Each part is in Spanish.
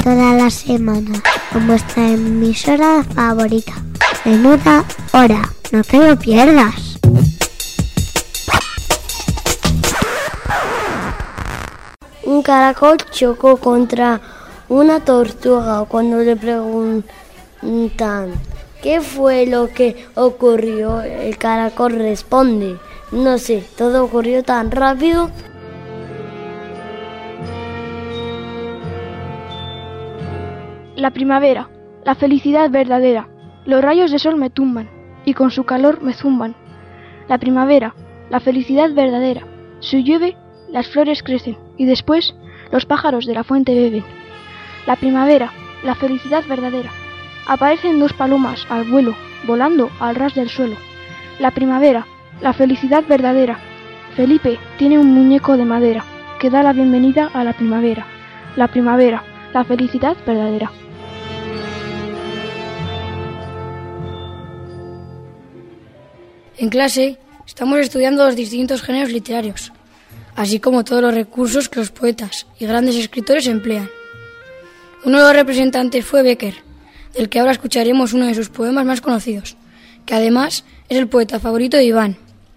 toda la semana con vuestra emisora favorita. Menuda hora, no te lo pierdas. Un caracol chocó contra una tortuga. Cuando le preguntan ¿qué fue lo que ocurrió?, el caracol responde: no sé, todo ocurrió tan rápido. La primavera, la felicidad verdadera. Los rayos de sol me tumban y con su calor me zumban. La primavera, la felicidad verdadera. Si llueve, las flores crecen y después los pájaros de la fuente beben. La primavera, la felicidad verdadera. Aparecen dos palomas al vuelo, volando al ras del suelo. La primavera, la felicidad verdadera. Felipe tiene un muñeco de madera que da la bienvenida a la primavera. La primavera, la felicidad verdadera. En clase estamos estudiando los distintos géneros literarios, así como todos los recursos que los poetas y grandes escritores emplean. Uno de los representantes fue Bécquer, del que ahora escucharemos uno de sus poemas más conocidos, que además es el poeta favorito de Iván.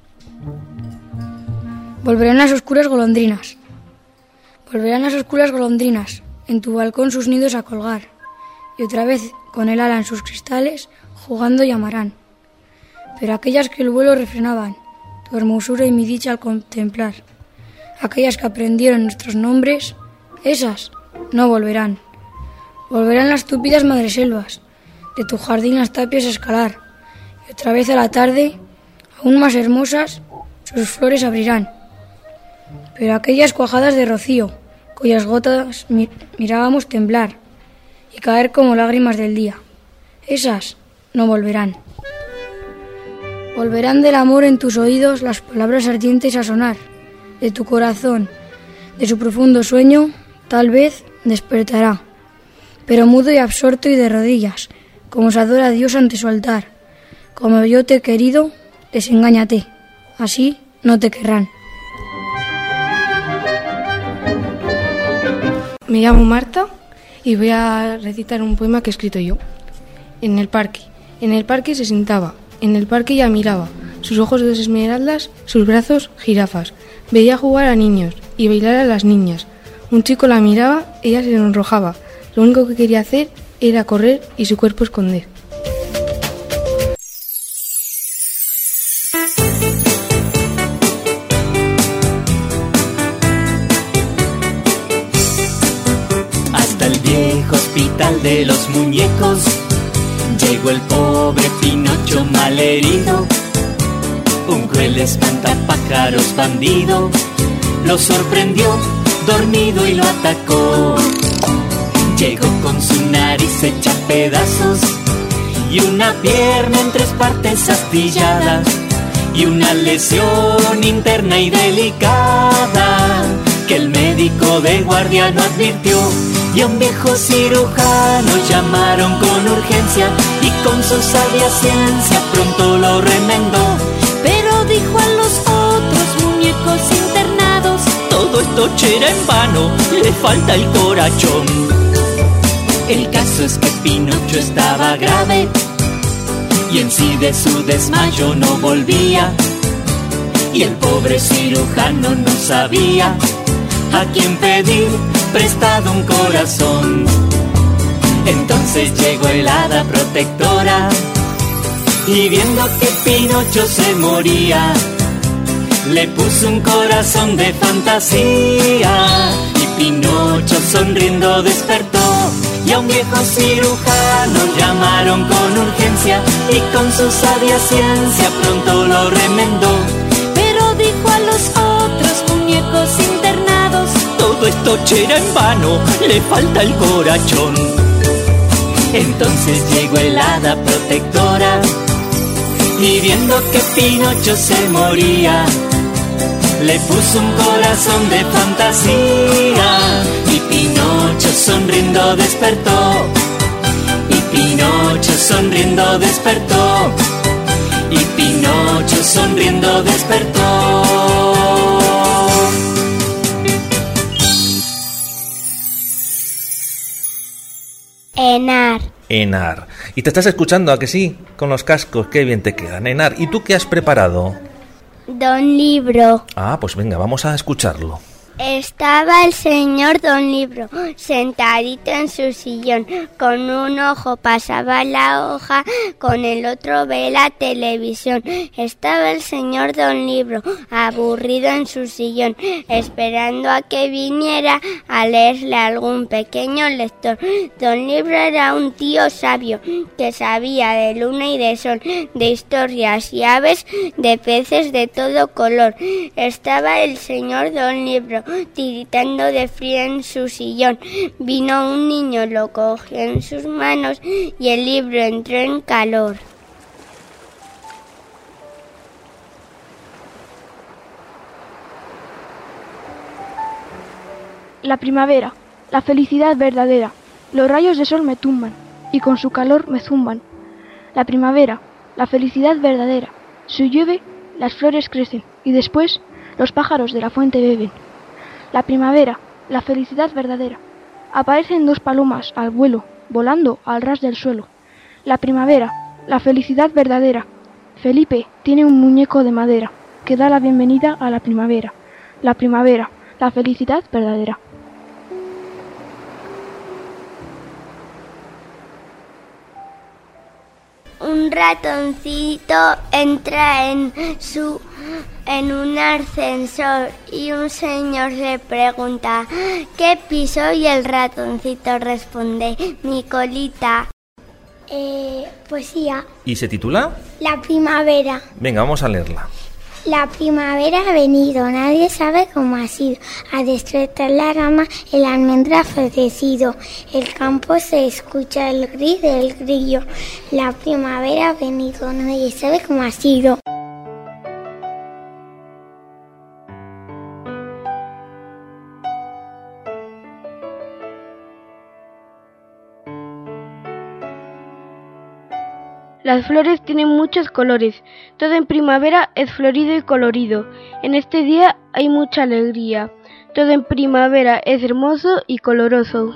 Volverán las oscuras golondrinas. Volverán las oscuras golondrinas, en tu balcón sus nidos a colgar, y otra vez con el ala en sus cristales, jugando llamarán. Pero aquellas que el vuelo refrenaban, tu hermosura y mi dicha al contemplar, aquellas que aprendieron nuestros nombres, esas no volverán. Volverán las tupidas madreselvas, de tu jardín las tapias a escalar, y otra vez a la tarde, aún más hermosas, sus flores abrirán. Pero aquellas cuajadas de rocío, cuyas gotas mirábamos temblar y caer como lágrimas del día, esas no volverán. Volverán del amor en tus oídos las palabras ardientes a sonar, de tu corazón, de su profundo sueño, tal vez despertará, pero mudo y absorto y de rodillas, como se adora a Dios ante su altar. Como yo te he querido, desengáñate, así no te querrán. Me llamo Marta y voy a recitar un poema que he escrito yo. En el parque se sentaba. En el parque ella miraba, sus ojos de esmeraldas, sus brazos jirafas. Veía jugar a niños y bailar a las niñas. Un chico la miraba, ella se sonrojaba. Lo único que quería hacer era correr y su cuerpo esconder. Hasta el viejo hospital de los muñecos llegó el pobre Pinocho malherido. Un cruel espantapájaros bandido lo sorprendió dormido y lo atacó. Llegó con su nariz hecha pedazos y una pierna en 3 partes astillada y una lesión interna y delicada que el médico de guardia no advirtió. Y a un viejo cirujano llamaron con urgencia y con su sabia ciencia pronto lo remendó. Pero dijo a los otros muñecos internados: todo esto era en vano, le falta el corazón. El caso es que Pinocho estaba grave y en sí de su desmayo no volvía. Y el pobre cirujano no sabía a quién pedir prestado un corazón. Entonces llegó el hada protectora y viendo que Pinocho se moría, le puso un corazón de fantasía. Y Pinocho sonriendo despertó y a un viejo cirujano llamaron con urgencia y con su sabia ciencia pronto lo remendó. Pero dijo a los otros muñecos internados: todo esto era en vano, le falta el corazón. Entonces llegó el hada protectora y viendo que Pinocho se moría, le puso un corazón de fantasía. Y Pinocho sonriendo despertó. Y Pinocho sonriendo despertó. Y Pinocho sonriendo despertó. Henar. Y te estás escuchando, ¿a que sí? Con los cascos, qué bien te quedan. Henar, ¿y tú qué has preparado? Don Libro. Ah, pues venga, vamos a escucharlo. Estaba el señor Don Libro sentadito en su sillón, con un ojo pasaba la hoja, con el otro ve la televisión. Estaba el señor Don Libro aburrido en su sillón, esperando a que viniera a leerle algún pequeño lector. Don Libro era un tío sabio que sabía de luna y de sol, de historias y aves, de peces de todo color. Estaba el señor Don Libro tiritando de frío en su sillón. Vino un niño, lo cogió en sus manos y el libro entró en calor. La primavera, la felicidad verdadera. Los rayos de sol me tumban y con su calor me zumban. La primavera, la felicidad verdadera. Si llueve, las flores crecen y después los pájaros de la fuente beben. La primavera, la felicidad verdadera. Aparecen dos palomas al vuelo, volando al ras del suelo. La primavera, la felicidad verdadera. Felipe tiene un muñeco de madera que da la bienvenida a la primavera. La primavera, la felicidad verdadera. Un ratoncito entra en un ascensor y un señor le pregunta ¿qué piso? Y el ratoncito responde mi colita. Poesía. ¿Y se titula? La primavera. Venga, vamos a leerla. La primavera ha venido, nadie sabe cómo ha sido. A despertar la rama, el almendro ha florecido. El campo se escucha el gris del grillo. La primavera ha venido, nadie sabe cómo ha sido. Las flores tienen muchos colores, todo en primavera es florido y colorido. En este día hay mucha alegría, todo en primavera es hermoso y coloroso.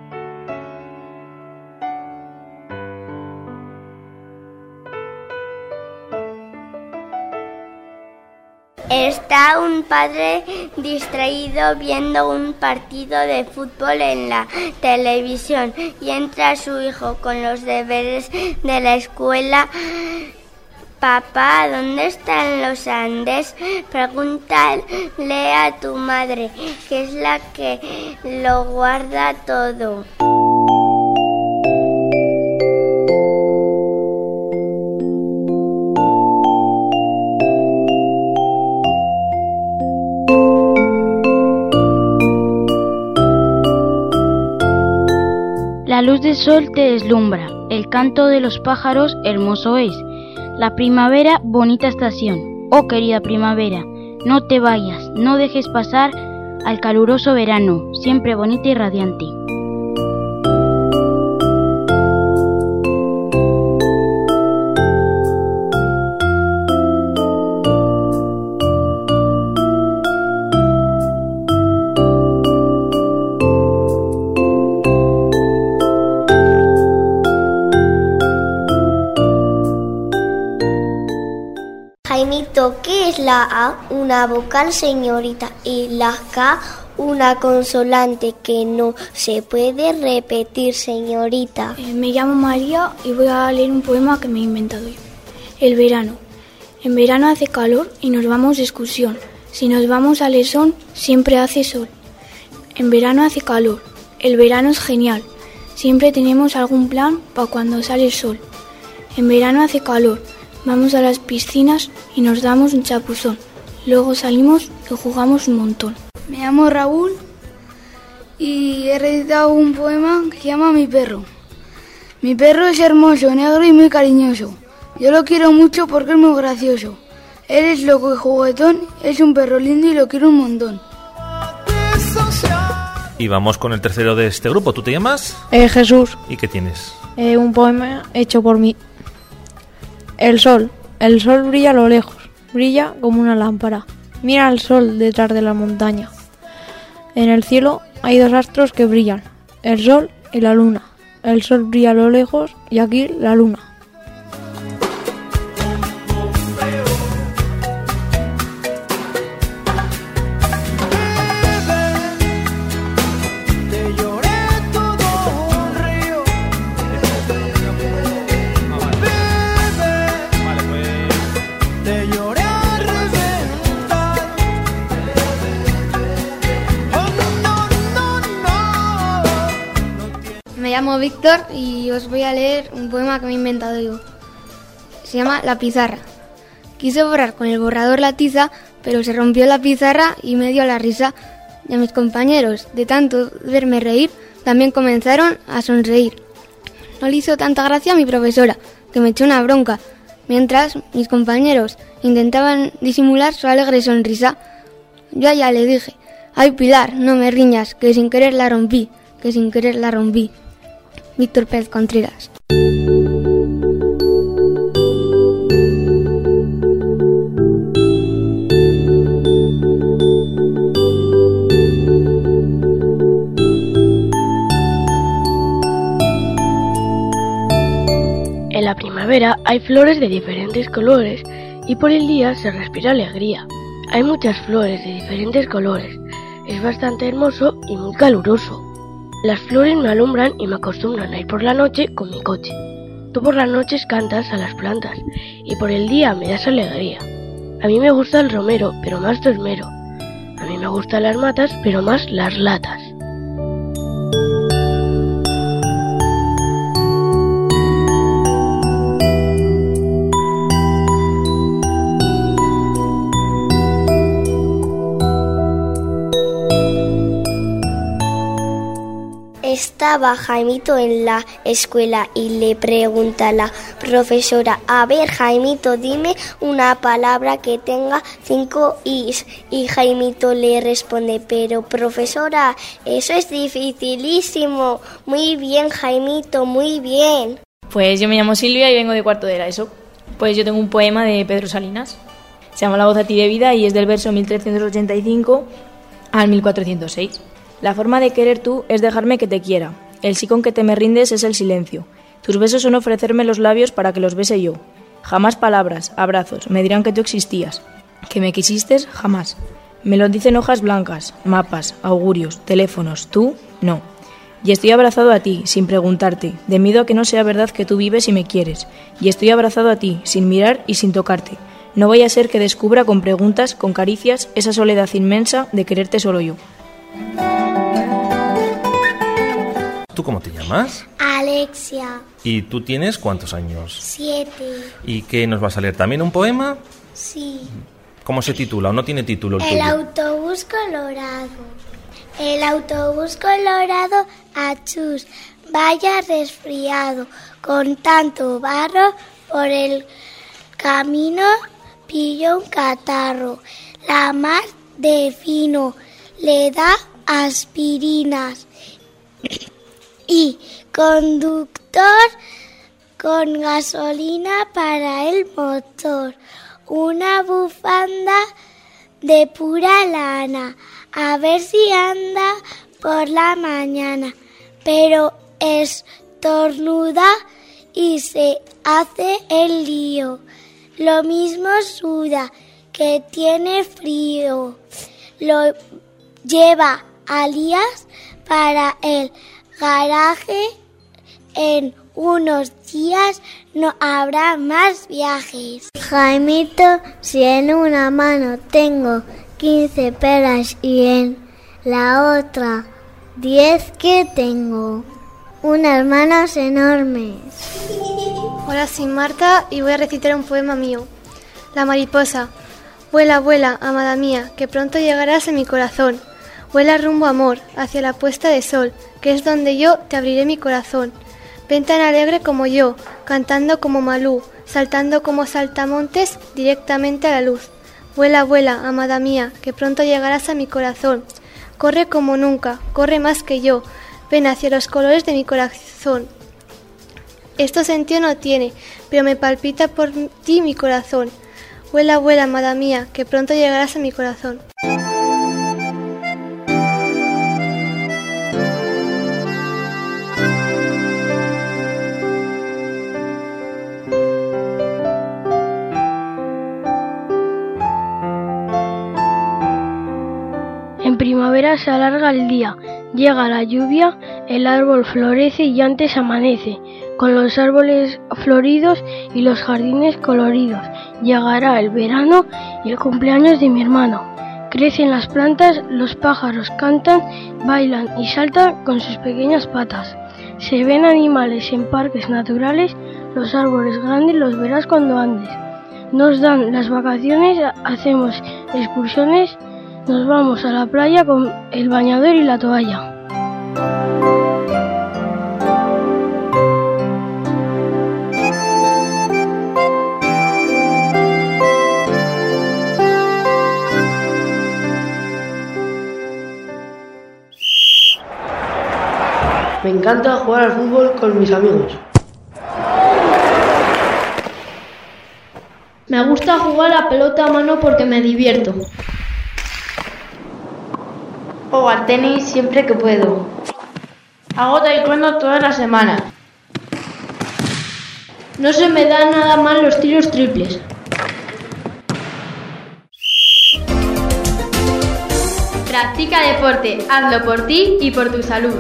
Está un padre distraído viendo un partido de fútbol en la televisión y entra su hijo con los deberes de la escuela. Papá, ¿dónde están los Andes? Pregúntale a tu madre, que es la que lo guarda todo. La luz del sol te deslumbra, el canto de los pájaros hermoso es. La primavera, bonita estación. Oh querida primavera, no te vayas, no dejes pasar al caluroso verano, siempre bonita y radiante. Jaimito, ¿qué es la A? Una vocal, señorita, y la K, una consonante que no se puede repetir, señorita. Me llamo María y voy a leer un poema que me he inventado yo. El verano. En verano hace calor y nos vamos de excursión. Si nos vamos al lesón, siempre hace sol. En verano hace calor. El verano es genial. Siempre tenemos algún plan para cuando sale el sol. En verano hace calor. Vamos a las piscinas y nos damos un chapuzón. Luego salimos y jugamos un montón. Me llamo Raúl y he recitado un poema que se llama Mi perro. Mi perro es hermoso, negro y muy cariñoso. Yo lo quiero mucho porque es muy gracioso. Él es loco y juguetón, es un perro lindo y lo quiero un montón. Y vamos con el tercero de este grupo. ¿Tú te llamas? Jesús. ¿Y qué tienes? Un poema hecho por mí. El sol brilla a lo lejos, brilla como una lámpara. Mira al sol detrás de la montaña. En el cielo hay dos astros que brillan, el sol y la luna. el sol brilla a lo lejos y aquí la luna. Me llamo Víctor y os voy a leer un poema que me he inventado yo. Se llama La pizarra. Quise borrar con el borrador la tiza, pero se rompió la pizarra y me dio la risa. Y a mis compañeros, de tanto verme reír, también comenzaron a sonreír. No le hizo tanta gracia a mi profesora, que me echó una bronca, mientras mis compañeros intentaban disimular su alegre sonrisa. Yo a ella le dije: «Ay, Pilar, no me riñas, que sin querer la rompí, que sin querer la rompí». Víctor Pérez Contreras. En la primavera hay flores de diferentes colores y por el día se respira alegría. Hay muchas flores de diferentes colores. Es bastante hermoso y muy caluroso. Las flores me alumbran y me acostumbran a ir por la noche con mi coche. Tú por las noches cantas a las plantas y por el día me das alegría. A mí me gusta el romero, pero más tu esmero. A mí me gustan las matas, pero más las latas. Estaba Jaimito en la escuela y le pregunta a la profesora: a ver, Jaimito, dime una palabra que tenga 5 is. Y Jaimito le responde: pero profesora, eso es dificilísimo. Muy bien, Jaimito, muy bien. Pues yo me llamo Silvia y vengo de cuarto de la ESO. Pues yo tengo un poema de Pedro Salinas. Se llama La voz a ti de vida y es del verso 1385 al 1406. La forma de querer tú es dejarme que te quiera. El sí con que te me rindes es el silencio. Tus besos son ofrecerme los labios para que los bese yo. Jamás palabras, abrazos, me dirán que tú existías. Que me quisiste, jamás. Me lo dicen hojas blancas, mapas, augurios, teléfonos. Tú, no. Y estoy abrazado a ti, sin preguntarte, de miedo a que no sea verdad que tú vives y me quieres. Y estoy abrazado a ti, sin mirar y sin tocarte. No vaya a ser que descubra con preguntas, con caricias, esa soledad inmensa de quererte solo yo. ¿Tú cómo te llamas? Alexia. ¿Y tú tienes cuántos años? 7. ¿Y qué nos vas a leer? ¿También un poema? Sí. ¿Cómo se titula o no tiene título el El tuyo? autobús colorado. El autobús colorado, achús, vaya resfriado, con tanto barro por el camino pilló un catarro. La mar de fino le da aspirinas y conductor con gasolina para el motor. Una bufanda de pura lana, a ver si anda por la mañana, pero estornuda y se hace el lío. Lo mismo suda, que tiene frío. Lo lleva Alias para el garaje. En unos días no habrá más viajes. Jaimito, si en una mano tengo 15 peras y en la otra 10, ¿qué tengo? Unas manos enormes. Hola, soy Marta y voy a recitar un poema mío. La mariposa. Vuela, vuela, amada mía, que pronto llegarás a mi corazón. Vuela rumbo, amor, hacia la puesta de sol, que es donde yo te abriré mi corazón. Ven tan alegre como yo, cantando como Malú, saltando como saltamontes directamente a la luz. Vuela, vuela, amada mía, que pronto llegarás a mi corazón. Corre como nunca, corre más que yo, ven hacia los colores de mi corazón. Esto sentido no tiene, pero me palpita por ti mi corazón. Vuela, vuela, amada mía, que pronto llegarás a mi corazón. primavera se alarga el día, llega la lluvia, el árbol florece y antes amanece. Con los árboles floridos y los jardines coloridos, llegará el verano y el cumpleaños de mi hermano. Crecen las plantas, los pájaros cantan, bailan y saltan con sus pequeñas patas. Se ven animales en parques naturales, los árboles grandes los verás cuando andes. Nos dan las vacaciones, hacemos excursiones, nos vamos a la playa con el bañador y la toalla. Me encanta jugar al fútbol con mis amigos. Me gusta jugar a pelota a mano porque me divierto. Juego al tenis siempre que puedo. Hago taekwondo toda la semana. No se me dan nada mal los tiros triples. Practica deporte, hazlo por ti y por tu salud.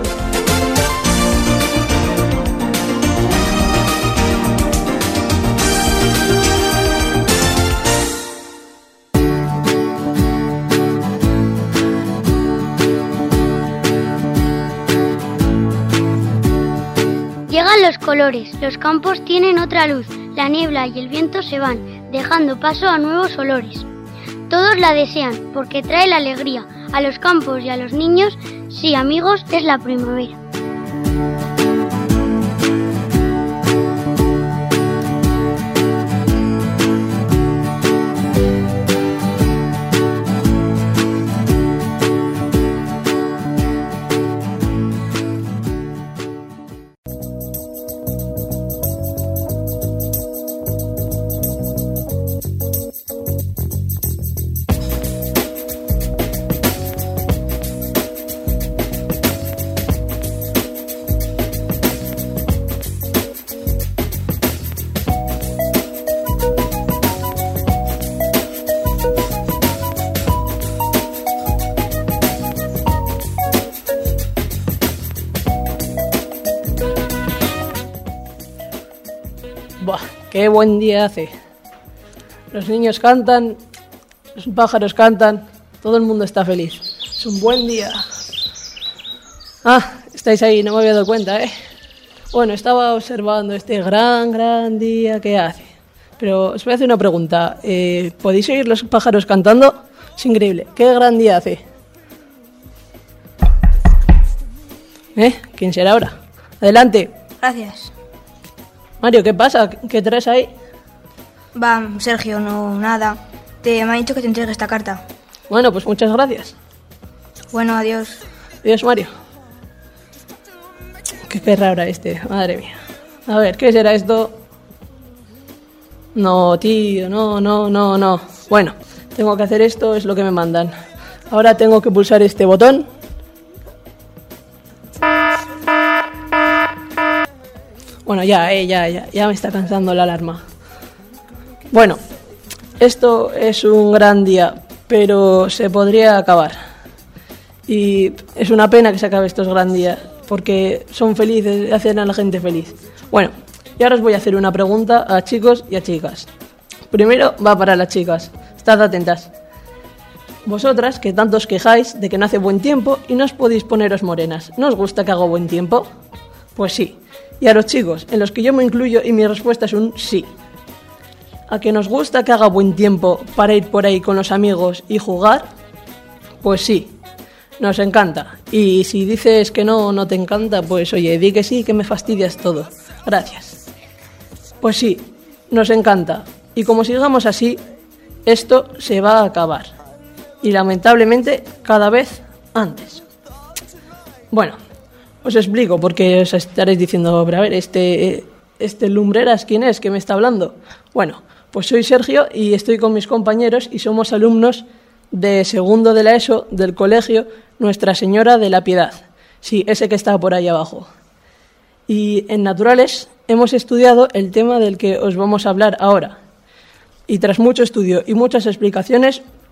Llegan los colores, los campos tienen otra luz, la niebla y el viento se van, dejando paso a nuevos olores. Todos la desean porque trae la alegría a los campos y a los niños. Sí, amigos, es la primavera. Buah, qué buen día hace. Los niños cantan, los pájaros cantan, todo el mundo está feliz. Es un buen día. Ah, estáis ahí, no me había dado cuenta, ¿eh? Bueno, estaba observando este gran día que hace. Pero os voy a hacer una pregunta. ¿Podéis oír los pájaros cantando? Es increíble. ¿Qué gran día hace? ¿Quién será ahora? Adelante. Gracias. Mario, ¿qué pasa? ¿Qué traes ahí? Va, Sergio, no, nada. Me ha dicho que te entregue esta carta. Bueno, pues muchas gracias. Bueno, adiós. Adiós, Mario. ¿Qué querrá ahora este? Madre mía. A ver, ¿qué será esto? No, tío, no. Bueno, tengo que hacer esto, es lo que me mandan. Ahora tengo que pulsar este botón. Bueno, ya me está cansando la alarma. Bueno, esto es un gran día, pero se podría acabar. Y es una pena que se acabe estos gran días, porque son felices, hacen a la gente feliz. Bueno, y ahora os voy a hacer una pregunta a chicos y a chicas. Primero va para las chicas, estad atentas. Vosotras, que tanto os quejáis de que no hace buen tiempo y no os podéis poneros morenas, ¿no os gusta que haga buen tiempo? Pues sí. Y a los chicos, en los que yo me incluyo, y mi respuesta es un sí. ¿A que nos gusta que haga buen tiempo para ir por ahí con los amigos y jugar? Pues sí, nos encanta. Y si dices que no te encanta, pues oye, di que sí, que me fastidias todo. Gracias. Pues sí, nos encanta. Y como sigamos así, esto se va a acabar. Y lamentablemente, cada vez antes. Bueno, os explico, porque os estaréis diciendo, pero a ver, este Lumbreras, ¿quién es? ¿Qué me está hablando? Bueno, pues soy Sergio y estoy con mis compañeros y somos alumnos de segundo de la ESO del colegio Nuestra Señora de la Piedad. Sí, ese que está por ahí abajo. Y en Naturales hemos estudiado el tema del que os vamos a hablar ahora. Y tras mucho estudio y muchas explicaciones,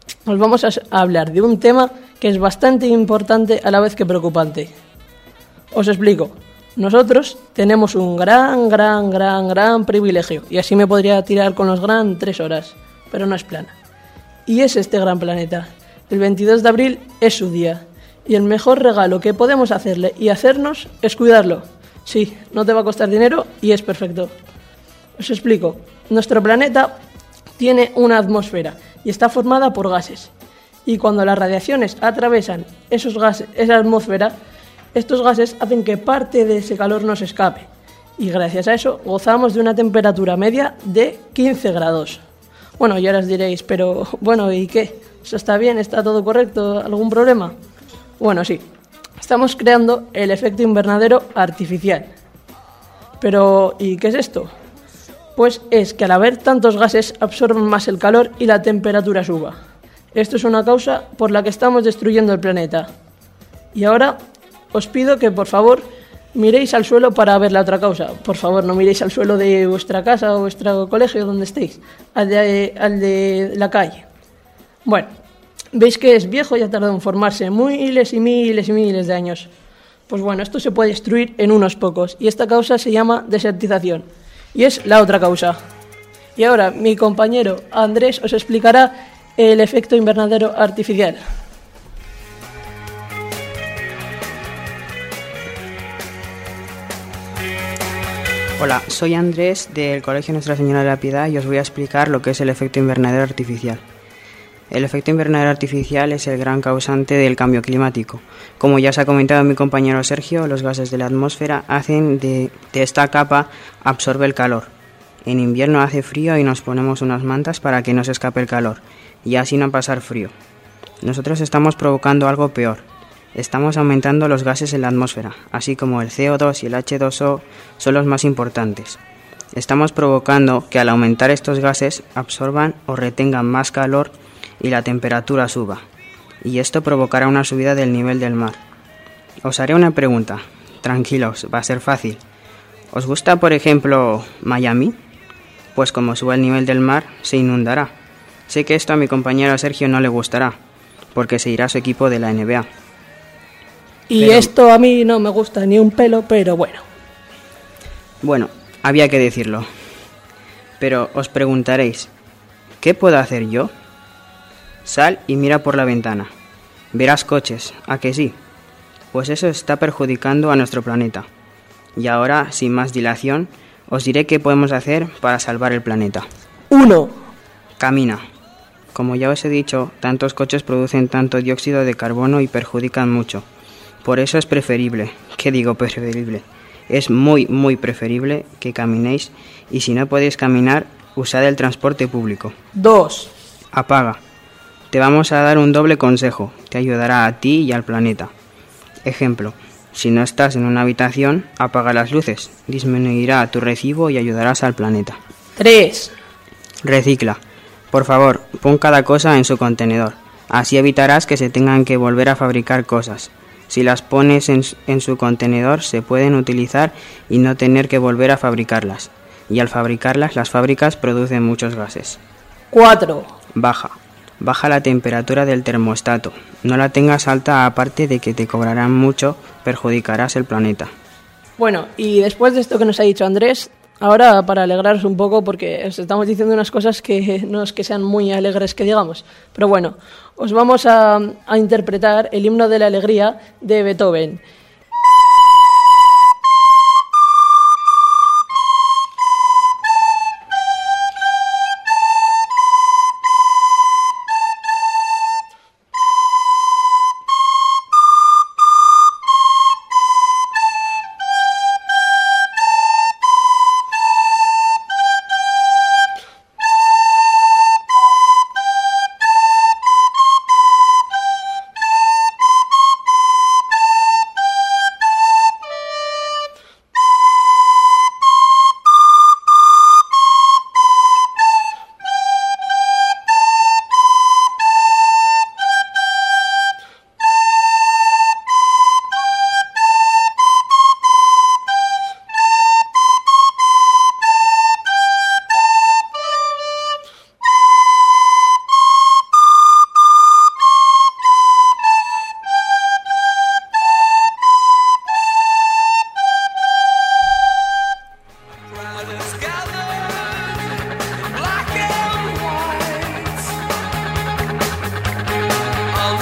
os vamos a hablar de un tema que es bastante importante a la vez que preocupante. Os explico. Nosotros tenemos un gran privilegio, y así me podría tirar con los 3 horas, pero no es plana. Y es este gran planeta. El 22 de abril es su día, y el mejor regalo que podemos hacerle y hacernos es cuidarlo. Sí, no te va a costar dinero y es perfecto. Os explico. Nuestro planeta tiene una atmósfera y está formada por gases. Y cuando las radiaciones atravesan esos gases, esa atmósfera, estos gases hacen que parte de ese calor nos escape. Y gracias a eso gozamos de una temperatura media de 15 grados. Bueno, y ahora os diréis, pero bueno, ¿y qué? ¿Eso está bien? ¿Está todo correcto? ¿Algún problema? Bueno, sí. Estamos creando el efecto invernadero artificial. Pero, ¿y qué es esto? Pues es que al haber tantos gases absorben más el calor y la temperatura suba. Esto es una causa por la que estamos destruyendo el planeta. Y ahora os pido que por favor miréis al suelo para ver la otra causa. Por favor, no miréis al suelo de vuestra casa o vuestro colegio donde estéis, al de la calle. Bueno, veis que es viejo y ha tardado en formarse miles y miles de años. Pues bueno, esto se puede destruir en unos pocos y esta causa se llama desertización y es la otra causa. Y ahora mi compañero Andrés os explicará el efecto invernadero artificial. Hola, soy Andrés del Colegio Nuestra Señora de la Piedad y os voy a explicar lo que es el efecto invernadero artificial. El efecto invernadero artificial es el gran causante del cambio climático. Como ya se ha comentado mi compañero Sergio, los gases de la atmósfera hacen de esta capa absorbe el calor. En invierno hace frío y nos ponemos unas mantas para que no se escape el calor y así no pasar frío. Nosotros estamos provocando algo peor. Estamos aumentando los gases en la atmósfera, así como el CO2 y el H2O son los más importantes. Estamos provocando que al aumentar estos gases absorban o retengan más calor y la temperatura suba, y esto provocará una subida del nivel del mar. Os haré una pregunta, tranquilos, va a ser fácil. ¿Os gusta, por ejemplo, Miami? Pues como suba el nivel del mar, se inundará. Sé que esto a mi compañero Sergio no le gustará, porque se irá a su equipo de la NBA. Y esto a mí no me gusta ni un pelo, pero bueno. Bueno, había que decirlo. Pero os preguntaréis, ¿qué puedo hacer yo? Sal y mira por la ventana. Verás coches, ¿a que sí? Pues eso está perjudicando a nuestro planeta. Y ahora, sin más dilación, os diré qué podemos hacer para salvar el planeta. 1. Camina. Como ya os he dicho, tantos coches producen tanto dióxido de carbono y perjudican mucho. Por eso es preferible, ¿qué digo preferible? Es muy preferible que caminéis y si no podéis caminar, usad el transporte público. 2. Apaga. Te vamos a dar un doble consejo, te ayudará a ti y al planeta. Ejemplo, si no estás en una habitación, apaga las luces, disminuirá tu recibo y ayudarás al planeta. 3. Recicla. Por favor, pon cada cosa en su contenedor, así evitarás que se tengan que volver a fabricar cosas. Si las pones en su contenedor se pueden utilizar y no tener que volver a fabricarlas. Y al fabricarlas las fábricas producen muchos gases. 4. Baja la temperatura del termostato. No la tengas alta, aparte de que te cobrarán mucho, perjudicarás el planeta. Bueno, y después de esto que nos ha dicho Andrés, ahora para alegraros un poco, porque os estamos diciendo unas cosas que no es que sean muy alegres que digamos, pero bueno, os vamos a interpretar el himno de la alegría de Beethoven.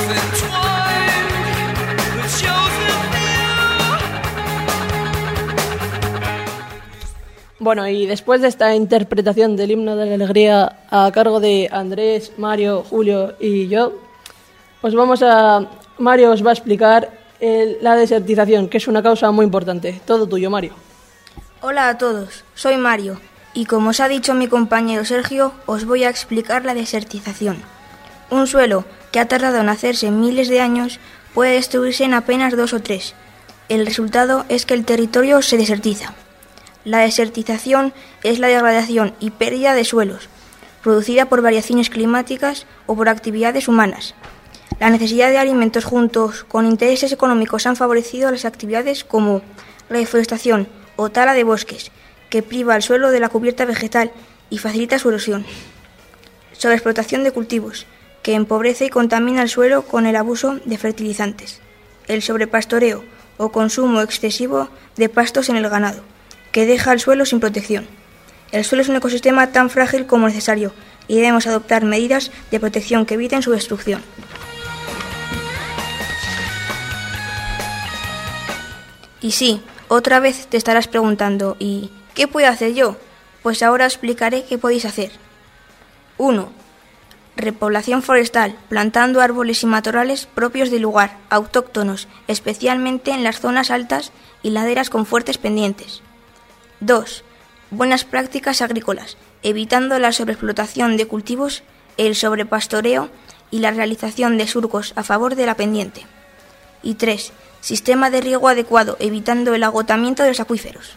Bueno, y después de esta interpretación del himno de la alegría a cargo de Andrés, Mario, Julio y yo, Mario os va a explicar la desertización, que es una causa muy importante. Todo tuyo, Mario. Hola a todos, soy Mario, y como os ha dicho mi compañero Sergio, os voy a explicar la desertización. Un suelo que ha tardado en hacerse miles de años puede destruirse en apenas 2 o 3. El resultado es que el territorio se desertiza. La desertización es la degradación y pérdida de suelos, producida por variaciones climáticas o por actividades humanas. La necesidad de alimentos juntos con intereses económicos han favorecido las actividades como la deforestación o tala de bosques, que priva al suelo de la cubierta vegetal y facilita su erosión. Sobreexplotación de cultivos, que empobrece y contamina el suelo con el abuso de fertilizantes. El sobrepastoreo o consumo excesivo de pastos en el ganado, que deja el suelo sin protección. El suelo es un ecosistema tan frágil como necesario y debemos adoptar medidas de protección que eviten su destrucción. Y sí, otra vez te estarás preguntando, ¿y qué puedo hacer yo? Pues ahora explicaré qué podéis hacer. 1. Repoblación forestal, plantando árboles y matorrales propios del lugar, autóctonos, especialmente en las zonas altas y laderas con fuertes pendientes. 2. Buenas prácticas agrícolas, evitando la sobreexplotación de cultivos, el sobrepastoreo y la realización de surcos a favor de la pendiente. Y 3. Sistema de riego adecuado, evitando el agotamiento de los acuíferos.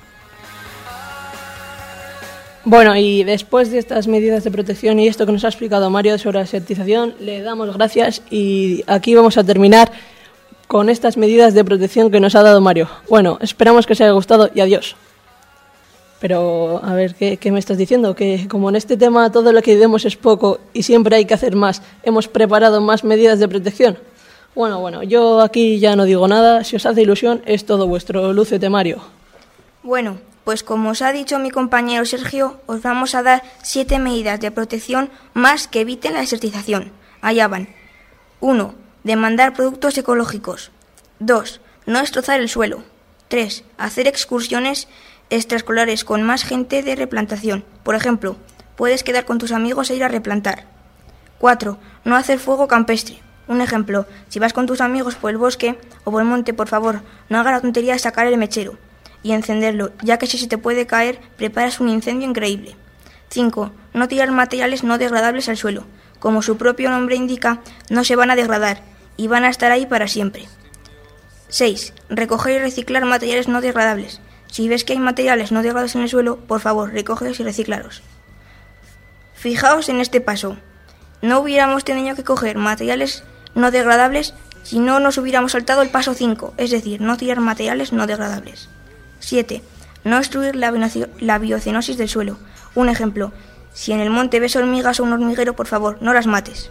Bueno, y después de estas medidas de protección y esto que nos ha explicado Mario sobre la desertización, le damos gracias y aquí vamos a terminar con estas medidas de protección que nos ha dado Mario. Bueno, esperamos que os haya gustado y adiós. Pero, a ver, ¿qué me estás diciendo? Que como en este tema todo lo que demos es poco y siempre hay que hacer más, ¿hemos preparado más medidas de protección? Bueno, yo aquí ya no digo nada. Si os hace ilusión, es todo vuestro. Lúcete, Mario. Bueno, pues como os ha dicho mi compañero Sergio, os vamos a dar 7 medidas de protección más que eviten la desertización. Allá van. 1. Demandar productos ecológicos. 2. No destrozar el suelo. 3. Hacer excursiones extraescolares con más gente de replantación. Por ejemplo, puedes quedar con tus amigos e ir a replantar. 4. No hacer fuego campestre. Un ejemplo, si vas con tus amigos por el bosque o por el monte, por favor, no hagas la tontería de sacar el mechero y encenderlo, ya que si se te puede caer, preparas un incendio increíble. 5. No tirar materiales no degradables al suelo. Como su propio nombre indica, no se van a degradar y van a estar ahí para siempre. 6. Recoger y reciclar materiales no degradables. Si ves que hay materiales no degradables en el suelo, por favor, recógelos y recíclalos. Fijaos en este paso. No hubiéramos tenido que coger materiales no degradables si no nos hubiéramos saltado el paso 5, es decir, no tirar materiales no degradables. 7. No destruir la biocenosis del suelo. Un ejemplo, si en el monte ves hormigas o un hormiguero, por favor, no las mates.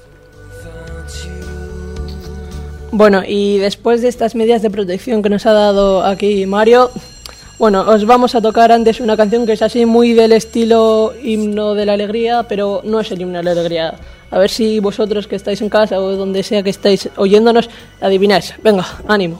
Bueno, y después de estas medidas de protección que nos ha dado aquí Mario, bueno, os vamos a tocar antes una canción que es así muy del estilo himno de la alegría, pero no es el himno de la alegría. A ver si vosotros que estáis en casa o donde sea que estáis oyéndonos, adivináis. Venga, ánimo.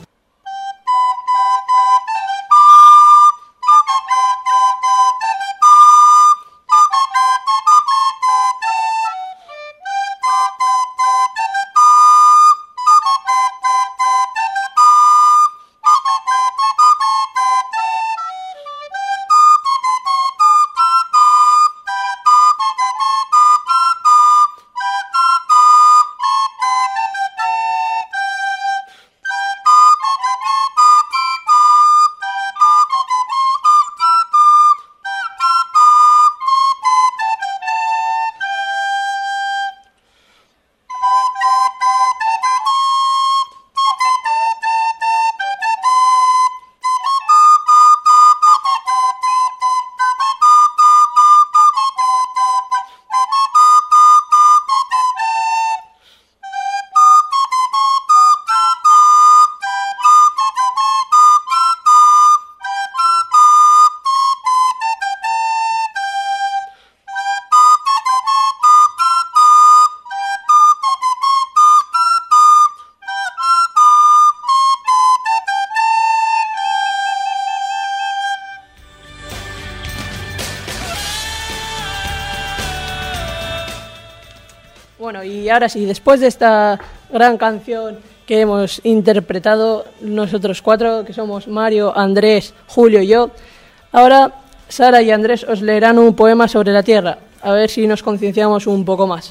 y ahora sí, después de esta gran canción que hemos interpretado nosotros 4, que somos Mario, Andrés, Julio y yo, ahora Sara y Andrés os leerán un poema sobre la Tierra, a ver si nos concienciamos un poco más.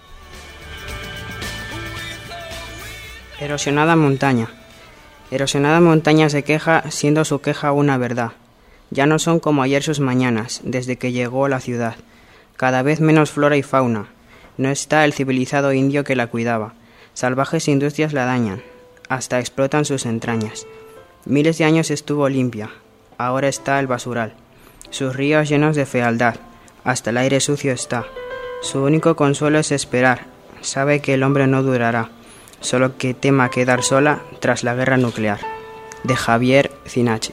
Erosionada montaña. Erosionada montaña se queja, siendo su queja una verdad. Ya no son como ayer sus mañanas, desde que llegó a la ciudad. Cada vez menos flora y fauna. No está el civilizado indio que la cuidaba. Salvajes industrias la dañan, hasta explotan sus entrañas. Miles de años estuvo limpia, ahora está el basural. Sus ríos llenos de fealdad, hasta el aire sucio está. Su único consuelo es esperar, sabe que el hombre no durará, solo que tema quedar sola tras la guerra nuclear. De Javier Cinache.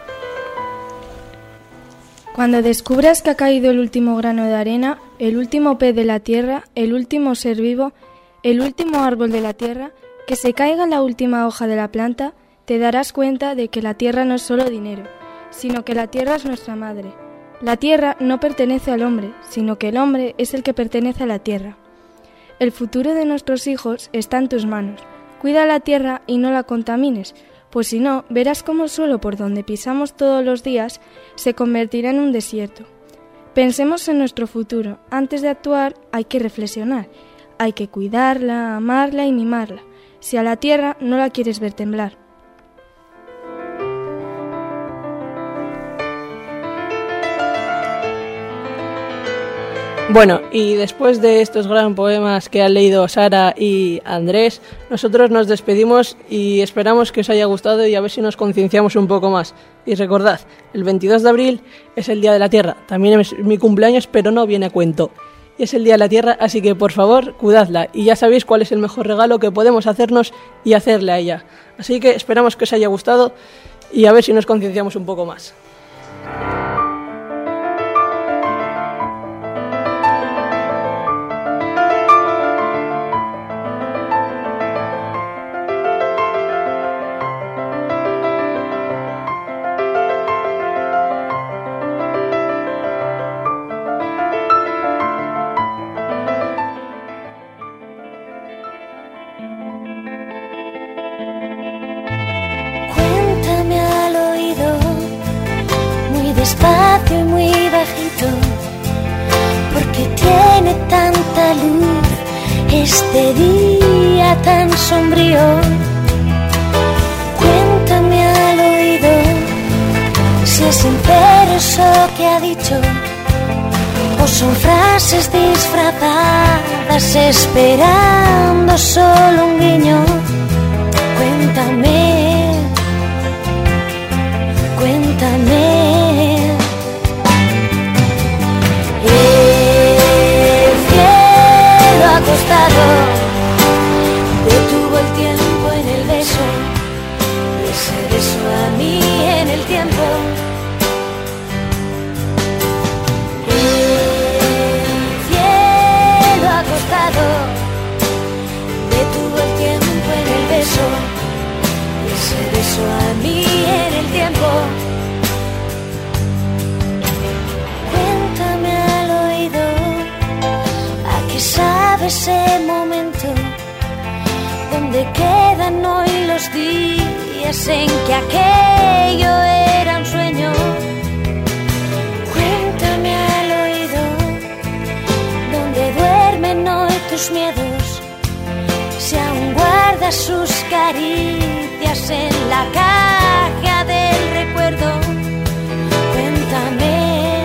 Cuando descubras que ha caído el último grano de arena, el último pez de la tierra, el último ser vivo, el último árbol de la tierra, que se caiga la última hoja de la planta, te darás cuenta de que la tierra no es solo dinero, sino que la tierra es nuestra madre. La tierra no pertenece al hombre, sino que el hombre es el que pertenece a la tierra. El futuro de nuestros hijos está en tus manos. Cuida la tierra y no la contamines, pues si no, verás cómo el suelo por donde pisamos todos los días se convertirá en un desierto. Pensemos en nuestro futuro. Antes de actuar hay que reflexionar. Hay que cuidarla, amarla y mimarla. Si a la tierra no la quieres ver temblar. Bueno, y después de estos gran poemas que han leído Sara y Andrés, nosotros nos despedimos y esperamos que os haya gustado y a ver si nos concienciamos un poco más. Y recordad, el 22 de abril es el Día de la Tierra, también es mi cumpleaños, pero no viene a cuento. Y es el Día de la Tierra, así que por favor, cuidadla y ya sabéis cuál es el mejor regalo que podemos hacernos y hacerle a ella. Así que esperamos que os haya gustado y a ver si nos concienciamos un poco más. Despacio y muy bajito, porque tiene tanta luz este día tan sombrío. Cuéntame al oído si es sincero eso que ha dicho, o son frases disfrazadas esperando solo un guiño. Cuéntame, cuéntame. Acostado, detuvo el tiempo en el beso, y ese beso a mí en el tiempo. El cielo acostado, detuvo el tiempo en el beso, y ese beso a mí en el tiempo. Cuéntame al oído, ¿a qué sabe ese momento donde quedan hoy los días en que aquello era un sueño? Cuéntame al oído donde duermen hoy tus miedos, si aún guardas sus caricias en la caja del recuerdo. Cuéntame,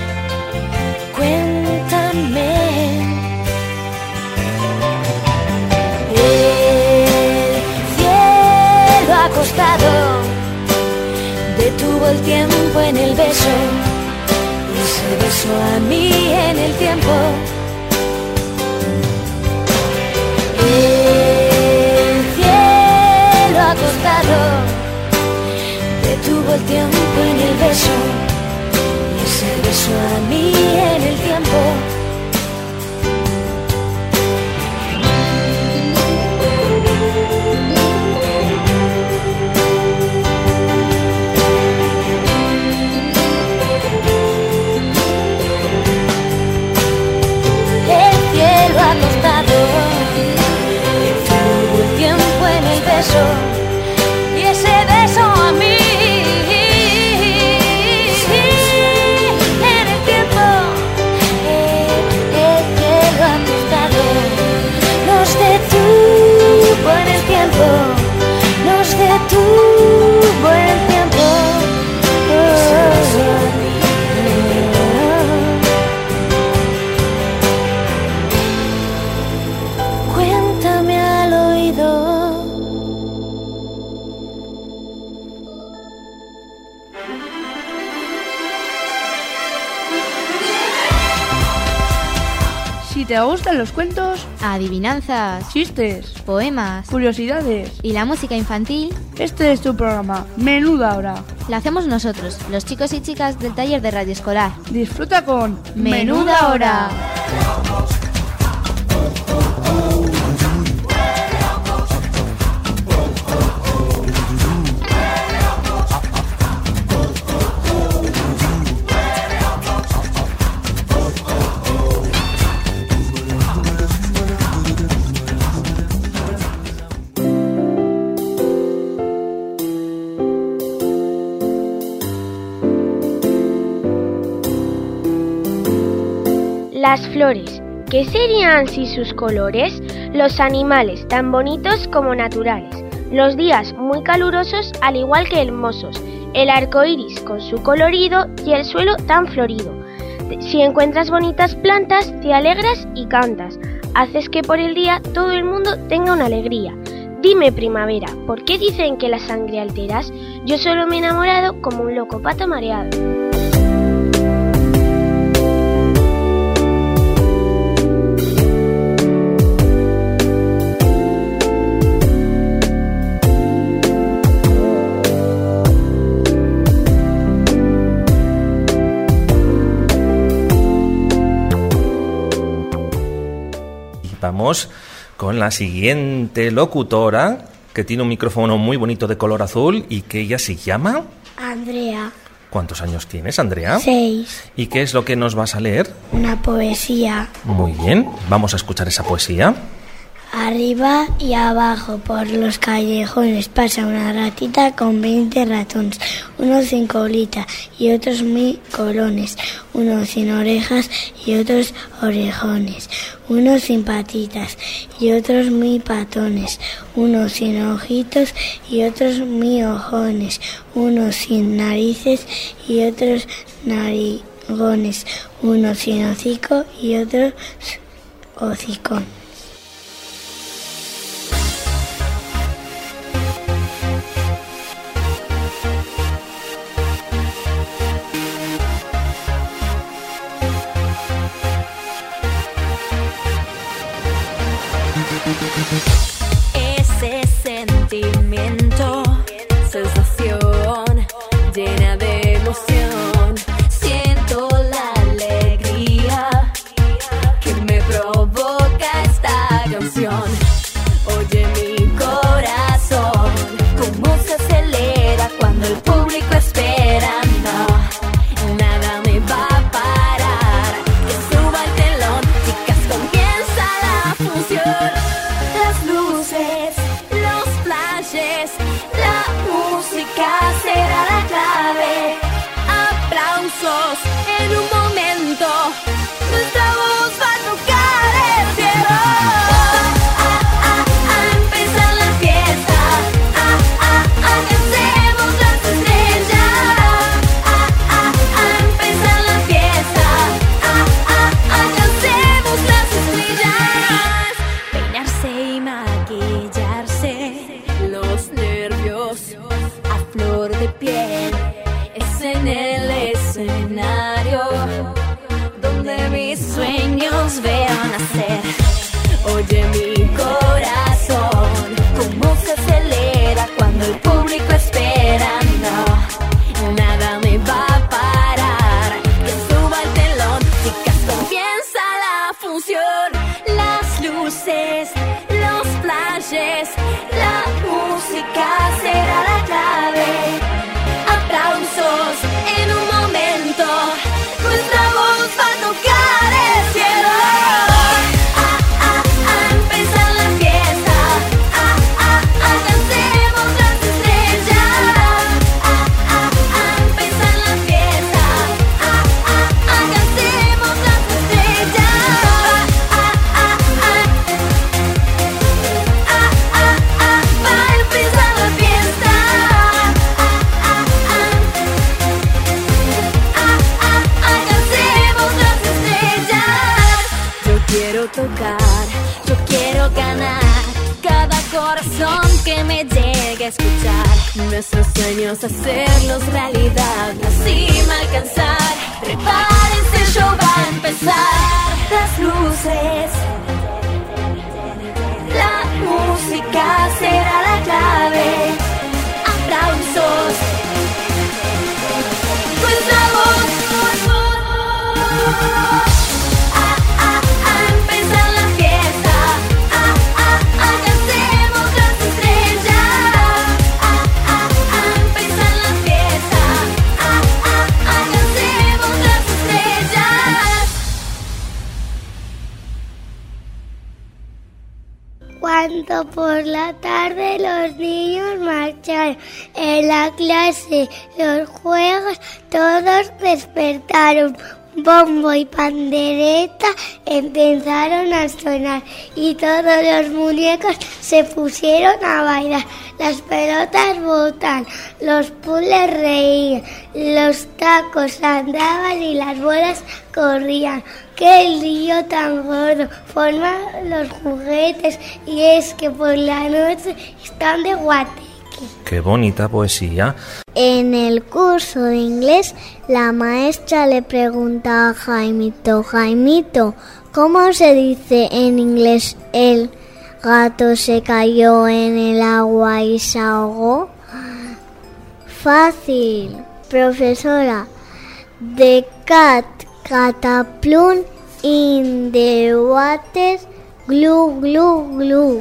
cuéntame. Acostado, detuvo el tiempo en el beso, y ese beso a mí en el tiempo. El cielo acostado, detuvo el tiempo en el beso, y ese beso a mí en el tiempo. El cielo acostado, beso y ese beso a mí. En el tiempo, el cielo a tu lado nos detuvo en el tiempo, nos detuvo en el tiempo. Cuéntame al oído. Si te gustan los cuentos, adivinanzas, chistes, poemas, curiosidades y la música infantil, este es tu programa, Menuda Hora. Lo hacemos nosotros, los chicos y chicas del taller de radio escolar. Disfruta con Menuda Hora. Las flores, ¿qué serían sin sus colores? Los animales, tan bonitos como naturales. Los días muy calurosos, al igual que hermosos. El arco iris con su colorido y el suelo tan florido. Si encuentras bonitas plantas, te alegras y cantas. Haces que por el día todo el mundo tenga una alegría. Dime, primavera, ¿por qué dicen que la sangre alteras? Yo solo me he enamorado como un loco pato mareado. Vamos con la siguiente locutora, que tiene un micrófono muy bonito de color azul y que ella se llama... Andrea. ¿Cuántos años tienes, Andrea? 6. ¿Y qué es lo que nos vas a leer? Una poesía. Muy bien, vamos a escuchar esa poesía. Arriba y abajo por los callejones pasa una ratita con 20 ratones, unos sin colita y otros muy colones, unos sin orejas y otros orejones, unos sin patitas y otros muy patones, unos sin ojitos y otros muy ojones, unos sin narices y otros narigones, unos sin hocico y otros hocicones. Ese sentimiento, sensación llena de emoción. Siento la alegría que me provoca esta canción. Oye mi corazón, cómo se acelera cuando el público espera. No, nada me va a parar. Que suba el telón, chicas, comienza la función. Las luces, los flashes, la música será la clave. Aplausos en un momento, nuestra voz va a tocar el cielo. A empezar la fiesta, alcancemos las estrellas. A empezar la fiesta, alcancemos las estrellas. Peinarse y maquillarse, los nervios a flor de piel. Es en el escenario donde mis sueños veo nacer. Oye mi corazón, cómo se acelera cuando el público espera. No, nada me va a parar. Que suba el telón, chicas, comienza la función. Las luces, los flashes, la música será la clave. Aplausos en un momento, nuestra voz va a tocar el cielo. corazón que me llegue a escuchar. Nuestros sueños hacerlos realidad, la cima alcanzar. Prepárense, el show va a empezar. Las luces, la música será la clave. Aplausos, nuestra voz. Empezar la fiesta. Alcancemos las estrellas. Empezar la fiesta. Alcancemos las estrellas. Cuando por la tarde los niños marcharon en la clase, los juegos, todos despertaron. Bombo y pandereta empezaron a sonar y todos los muñecos se pusieron a bailar. Las pelotas botan, los puzzles reían, los tacos andaban y las bolas corrían. ¡Qué lío tan gordo forman los juguetes! Y es que por la noche están de guate. ¡Qué bonita poesía! En el curso de inglés, la maestra le pregunta a Jaimito, Jaimito, ¿cómo se dice en inglés el gato se cayó en el agua y se ahogó? Fácil, profesora. The cat cataplum in the water, glue, glue, glue.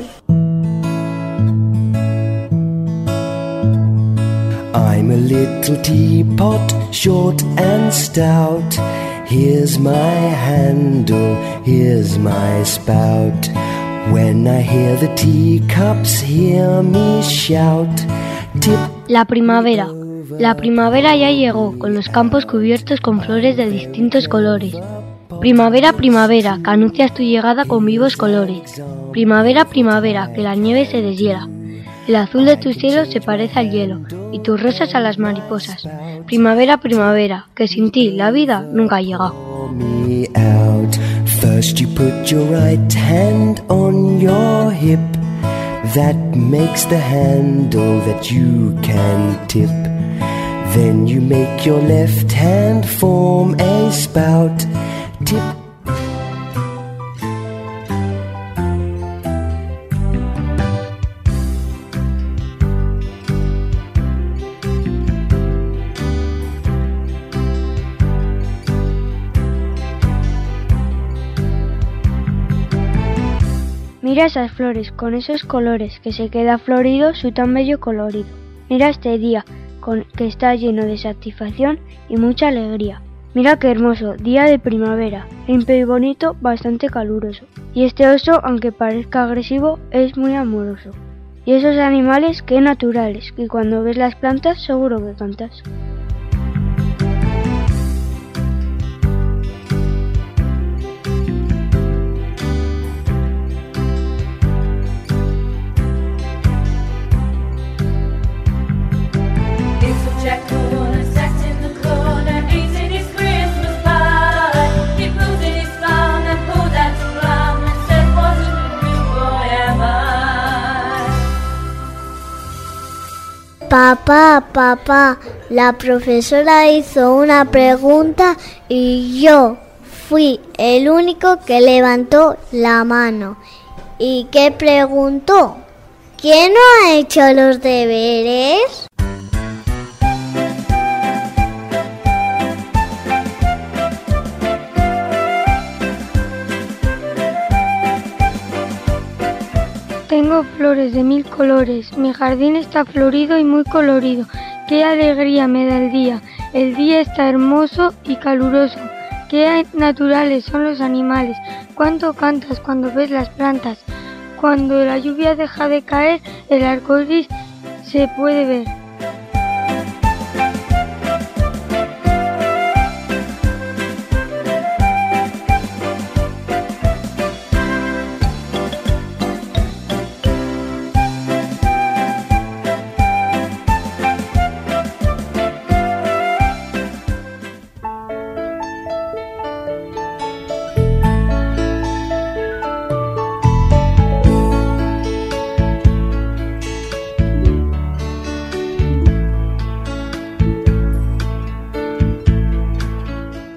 I'm a little teapot, short and stout. Here's my handle, here's my spout. When I hear the teacups, hear me shout. Tip. La primavera. La primavera ya llegó, con los campos cubiertos con flores de distintos colores. Primavera, primavera, que anuncias tu llegada con vivos colores. Primavera, primavera, que la nieve se deshiela. El azul de tus cielos se parece al hielo, y tus rosas a las mariposas. Primavera, primavera, que sin ti la vida nunca llega. First you put your right hand on your hip. That makes the handle that you can tip. Then you make your left hand form a spout. Tip. Mira esas flores con esos colores, que se queda florido su tan bello colorido. Mira este día, que está lleno de satisfacción y mucha alegría. Mira qué hermoso, día de primavera, limpio y bonito, bastante caluroso. Y este oso, aunque parezca agresivo, es muy amoroso. Y esos animales, qué naturales, que cuando ves las plantas seguro que cantas. Papá, la profesora hizo una pregunta y yo fui el único que levantó la mano. ¿Y qué preguntó? ¿Quién no ha hecho los deberes? Tengo flores de 1000 colores, mi jardín está florido y muy colorido. ¡Qué alegría me da el día! El día está hermoso y caluroso. ¡Qué naturales son los animales! ¡Cuánto cantas cuando ves las plantas! Cuando la lluvia deja de caer, el arco iris se puede ver.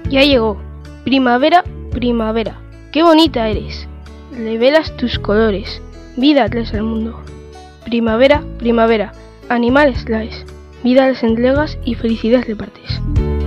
Ya llegó. Primavera, primavera. ¡Qué bonita eres! Revelas tus colores. Vida traes al mundo. Primavera, primavera. Animales traes. Vida les entregas y felicidad repartes.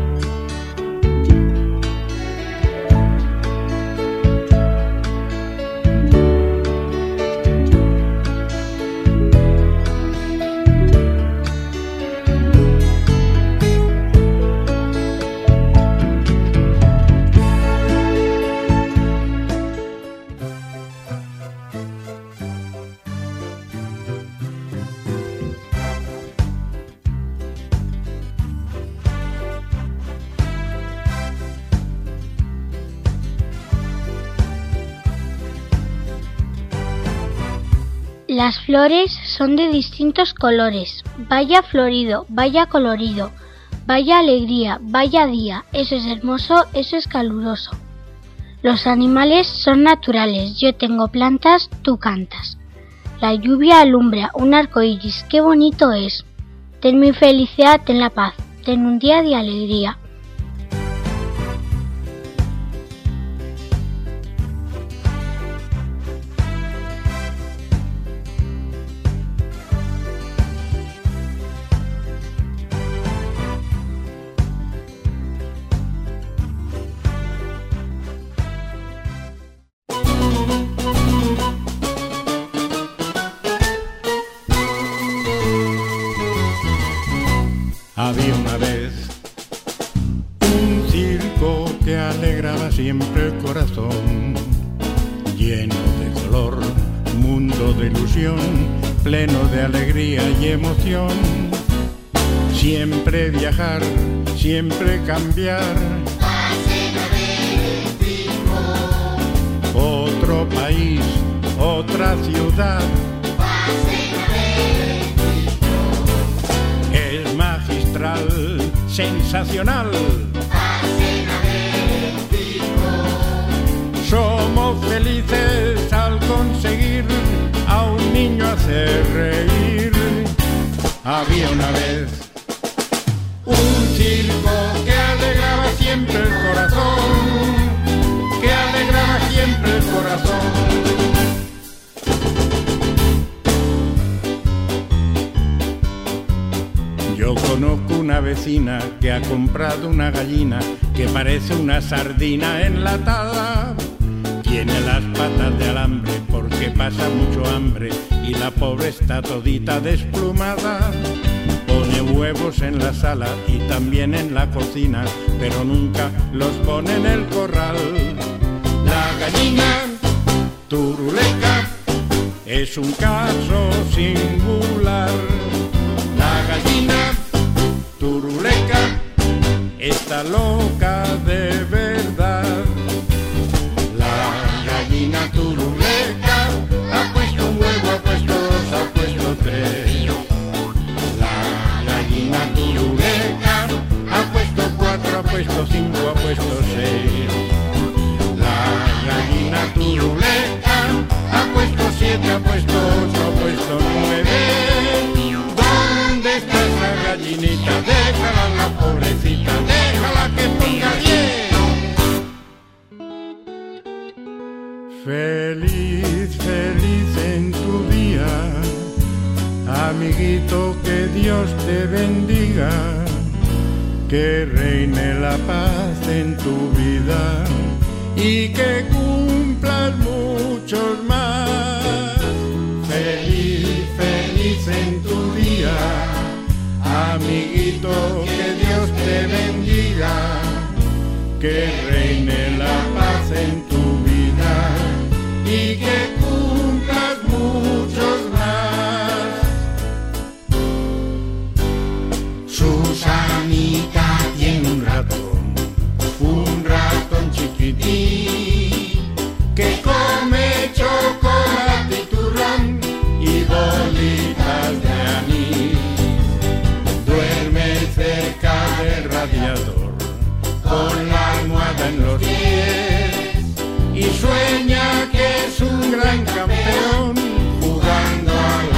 Las flores son de distintos colores. Vaya florido, vaya colorido, vaya alegría, vaya día. Eso es hermoso, eso es caluroso. Los animales son naturales. Yo tengo plantas, tú cantas. La lluvia alumbra un arco iris, qué bonito es. Ten mi felicidad, ten la paz, ten un día de alegría. Había una vez un circo que alegraba siempre el corazón, lleno de color, mundo de ilusión, pleno de alegría y emoción. Siempre viajar, siempre cambiar, pasen a ver el circo. Otro país, otra ciudad, pasen a ver el circo. Es magistral, sensacional, pasen a ver el circo. Somos felices al conseguir a un niño hacer reír. Había una vez un circo que alegraba siempre el corazón, que alegraba siempre el corazón. Yo conozco una vecina que ha comprado una gallina que parece una sardina enlatada. Tiene las patas de alambre porque pasa mucho hambre y la pobre está todita desplumada. Pone huevos en la sala y también en la cocina, pero nunca los pone en el corral. La gallina turuleca es un caso singular. La gallina turuleca está loca de verdad. La gallina turuleca ha puesto un huevo, ha puesto dos, ha puesto tres. La gallina turuleca ha puesto cuatro, ha puesto cinco, ha puesto seis. La gallina turuleca ha puesto siete, ha puesto ocho, ha puesto nueve. ¿Dónde está esa gallinita? Déjala la pobrecita, déjala que ponga 10. Feliz, feliz en tu día, amiguito, que Dios te bendiga, que reine la paz en tu vida y que cumplas muchos más. Feliz, feliz en tu día, amiguito, que Dios te bendiga, que reine la paz en tu vida y que cumplas muchos más. Susanita tiene un ratón chiquitín, que come chocolate y turrón y bolitas de anís. Duerme cerca del radiador con la almohada en los pies y sueña que es un gran campeón jugando al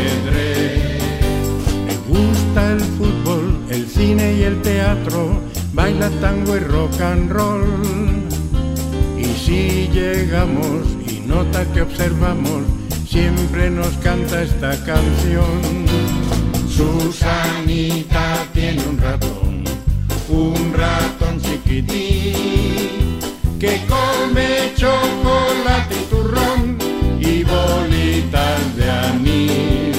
ajedrez. Me gusta el fútbol, el cine y el teatro, baila tango y rock and roll. Y si llegamos y nota que observamos, siempre nos canta esta canción. Susanita tiene un ratón chiquitín, que come chocolate y turrón y bolitas de anís.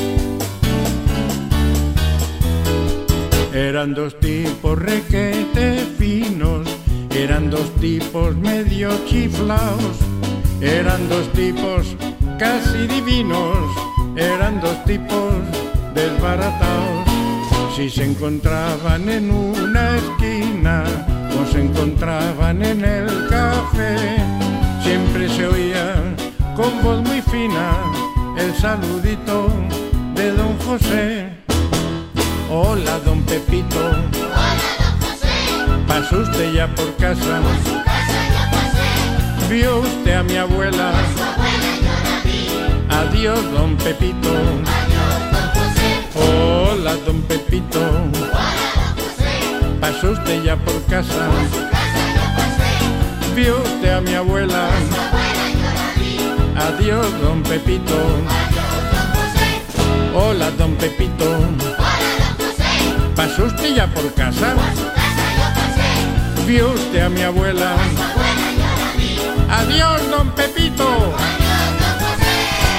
Eran dos tipos requete finos, eran dos tipos medio chiflaos, eran dos tipos casi divinos, eran dos tipos desbarataos. Si se encontraban en una esquina o se encontraban en el café, siempre se oía con voz muy fina el saludito de don José. Hola, don Pepito. Hola, don José. ¿Pasó usted ya por casa? Por su casa ya pasé. ¿Vio usted a mi abuela? Por su abuela yo la vi. Adiós, don Pepito. Adiós, don José. Hola, don Pepito. Hola, don José. ¿Pasó usted ya por casa? Por su casa ya pasé. ¿Vio usted a mi abuela? Por su abuela yo la vi. Adiós, don Pepito. Adiós, don José. Hola, don Pepito. Hola, don José. ¿Pasó usted ya por casa? Por su casa yo pasé. ¿Vio usted a mi abuela? Por su abuela yo la vi. Adiós, don Pepito. Adiós, don José.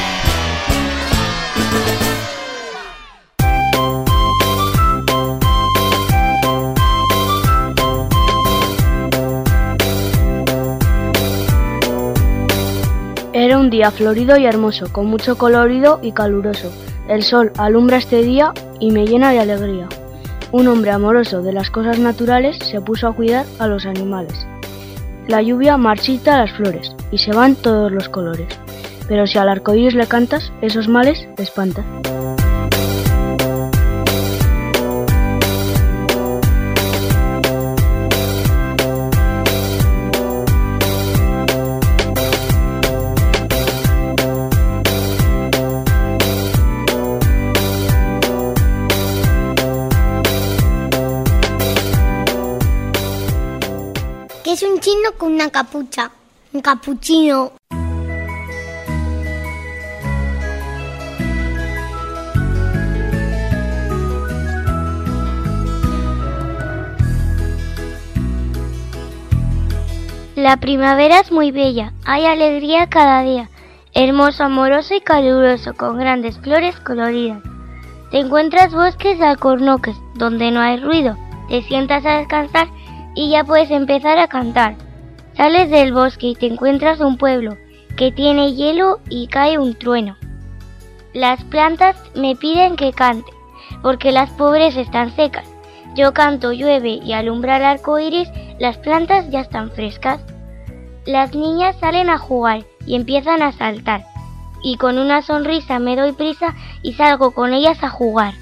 Era un día florido y hermoso, con mucho colorido y caluroso. El sol alumbra este día y me llena de alegría. Un hombre amoroso de las cosas naturales se puso a cuidar a los animales. La lluvia marchita las flores y se van todos los colores. Pero si al arcoíris le cantas, esos males te espantan. ¿Qué es un chino con una capucha? Un capuchino. La primavera es muy bella, hay alegría cada día, hermoso, amoroso y caluroso, con grandes flores coloridas. Te encuentras bosques de alcornoques, donde no hay ruido, te sientas a descansar y ya puedes empezar a cantar. Sales del bosque y te encuentras un pueblo que tiene hielo y cae un trueno. Las plantas me piden que cante, porque las pobres están secas. Yo canto, llueve y alumbra el arco iris, las plantas ya están frescas. Las niñas salen a jugar y empiezan a saltar, y con una sonrisa me doy prisa y salgo con ellas a jugar.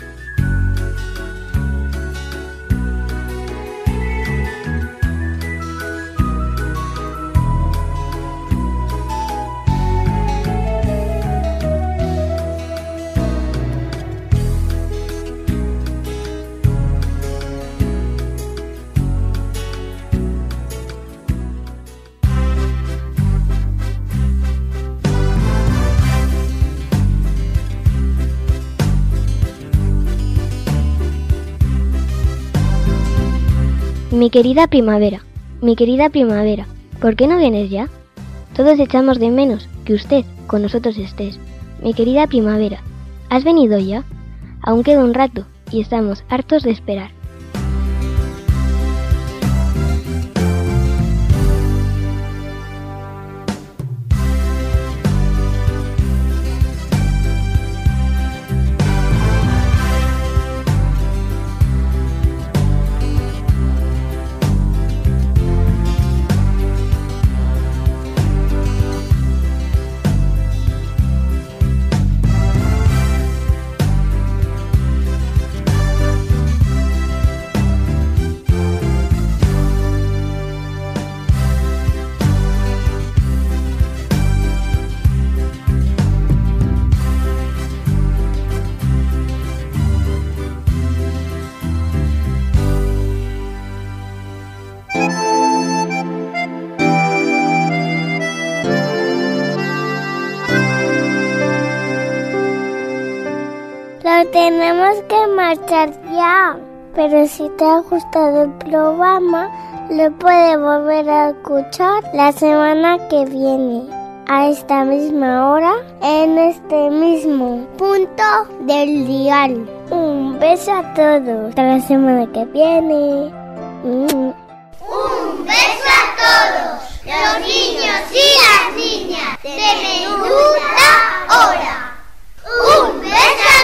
Mi querida primavera, ¿por qué no vienes ya? Todos echamos de menos que usted con nosotros estés. Mi querida primavera, ¿has venido ya? Aún queda un rato y estamos hartos de esperar. Lo tenemos que marchar ya. Pero si te ha gustado el programa, lo puedes volver a escuchar la semana que viene, a esta misma hora, en este mismo punto del dial. Un beso a todos. Hasta la semana que viene. Un beso a todos, los niños y las niñas de Menuda Hora. Un beso a